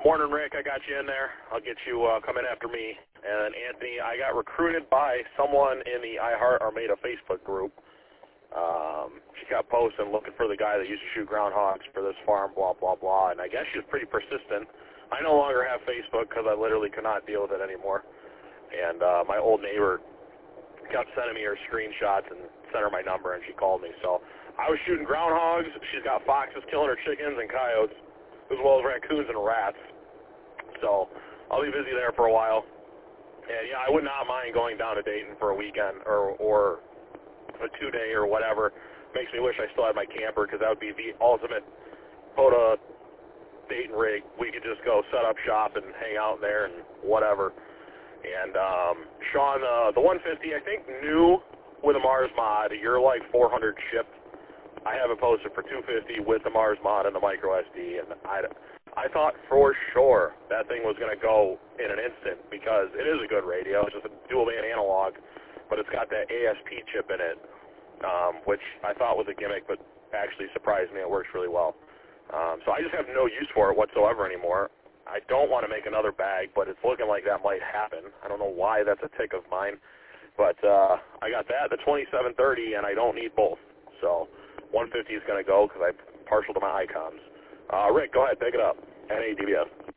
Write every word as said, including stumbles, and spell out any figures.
Morning, Rick. I got you in there. I'll get you uh, coming after me. And Anthony, I got recruited by someone in the I Heart Armada Facebook group. Um, she got posting looking for the guy that used to shoot groundhogs for this farm, blah, blah, blah. And I guess she was pretty persistent. I no longer have Facebook because I literally could not deal with it anymore. And uh, my old neighbor kept sending me her screenshots and sent her my number, and she called me. So I was shooting groundhogs. She's got foxes killing her chickens and coyotes, as well as raccoons and rats. So I'll be busy there for a while. And, yeah, I would not mind going down to Dayton for a weekend or, or a two-day or whatever. Makes me wish I still had my camper because that would be the ultimate photo Dayton rig. We could just go set up shop and hang out there and whatever. And, um, Sean, uh, the one fifty, I think, new with a Mars mod. You're like four hundred shipped. I have it posted for two fifty with the Mars mod and the micro S D, and I, I thought for sure that thing was going to go in an instant because it is a good radio. It's just a dual-band analog, but it's got that A S P chip in it, um, which I thought was a gimmick, but actually surprised me. It works really well. Um, so I just have no use for it whatsoever anymore. I don't want to make another bag, but it's looking like that might happen. I don't know why that's a tick of mine, but uh, I got that, the twenty-seven thirty, and I don't need both. So one fifty is going to go because I'm partial to my icons. Uh, Rick, go ahead, pick it up. N A D B S.